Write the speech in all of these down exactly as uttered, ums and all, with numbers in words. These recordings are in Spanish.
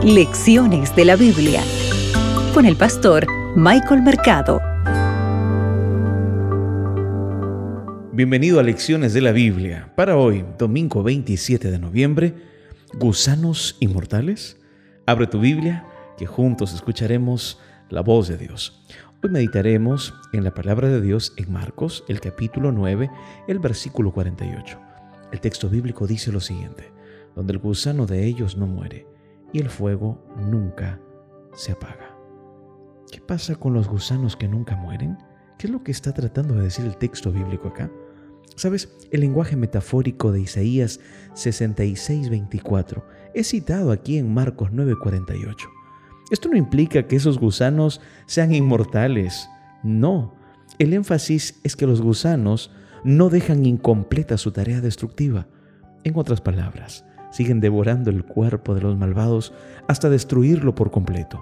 Lecciones de la Biblia con el pastor Michael Mercado. Bienvenido a Lecciones de la Biblia. Para hoy, domingo veintisiete de noviembre, ¿gusanos inmortales? Abre tu Biblia, que juntos escucharemos la voz de Dios. Hoy meditaremos en la palabra de Dios en Marcos, el capítulo nueve, el versículo cuarenta y ocho. El texto bíblico dice lo siguiente: donde el gusano de ellos no muere y el fuego nunca se apaga. ¿Qué pasa con los gusanos que nunca mueren? ¿Qué es lo que está tratando de decir el texto bíblico acá? ¿Sabes? El lenguaje metafórico de Isaías sesenta y seis, veinticuatro es citado aquí en Marcos nueve, cuarenta y ocho. Esto no implica que esos gusanos sean inmortales. No. El énfasis es que los gusanos no dejan incompleta su tarea destructiva. En otras palabras, siguen devorando el cuerpo de los malvados hasta destruirlo por completo.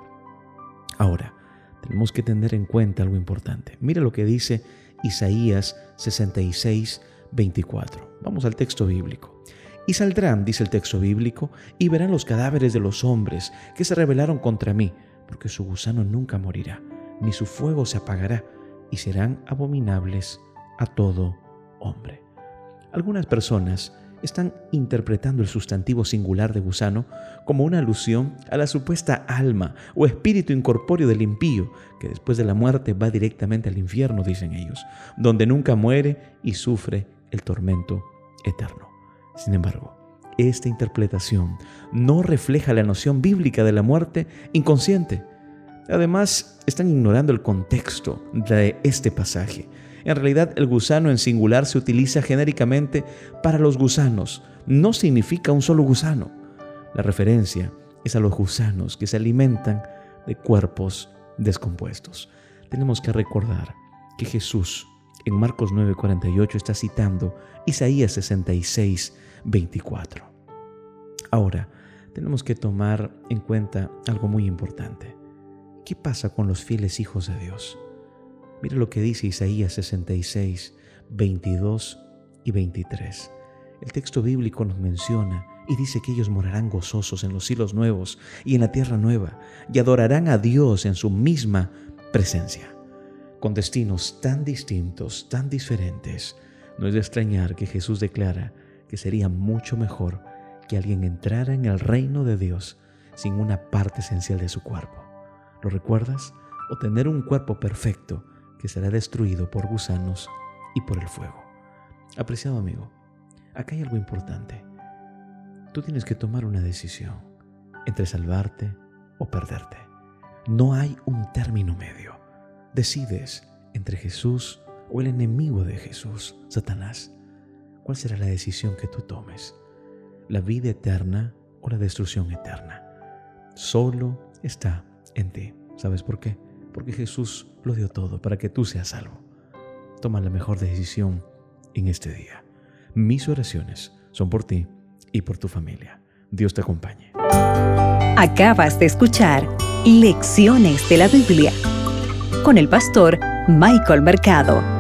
Ahora, tenemos que tener en cuenta algo importante. Mira lo que dice Isaías sesenta y seis, veinticuatro. Vamos al texto bíblico. Y saldrán, dice el texto bíblico, y verán los cadáveres de los hombres que se rebelaron contra mí, porque su gusano nunca morirá, ni su fuego se apagará, y serán abominables a todo hombre. Algunas personas están interpretando el sustantivo singular de gusano como una alusión a la supuesta alma o espíritu incorpóreo del impío, que después de la muerte va directamente al infierno, dicen ellos, donde nunca muere y sufre el tormento eterno. Sin embargo, esta interpretación no refleja la noción bíblica de la muerte inconsciente. Además, están ignorando el contexto de este pasaje. En realidad, el gusano en singular se utiliza genéricamente para los gusanos. No significa un solo gusano. La referencia es a los gusanos que se alimentan de cuerpos descompuestos. Tenemos que recordar que Jesús, en Marcos nueve, cuarenta y ocho, está citando Isaías sesenta y seis, veinticuatro. Ahora, tenemos que tomar en cuenta algo muy importante. ¿Qué pasa con los fieles hijos de Dios? Mira lo que dice Isaías sesenta y seis, veintidós y veintitrés. El texto bíblico nos menciona y dice que ellos morarán gozosos en los cielos nuevos y en la tierra nueva, y adorarán a Dios en su misma presencia. Con destinos tan distintos, tan diferentes, no es de extrañar que Jesús declara que sería mucho mejor que alguien entrara en el reino de Dios sin una parte esencial de su cuerpo. ¿Lo recuerdas? O tener un cuerpo perfecto que será destruido por gusanos y por el fuego. Apreciado amigo, acá hay algo importante. Tú tienes que tomar una decisión entre salvarte o perderte. No hay un término medio. Decides entre Jesús o el enemigo de Jesús, Satanás. ¿Cuál será la decisión que tú tomes? ¿La vida eterna o la destrucción eterna? Solo está en ti. ¿Sabes por qué? Porque Jesús lo dio todo para que tú seas salvo. Toma la mejor decisión en este día. Mis oraciones son por ti y por tu familia. Dios te acompañe. Acabas de escuchar Lecciones de la Biblia con el pastor Michael Mercado.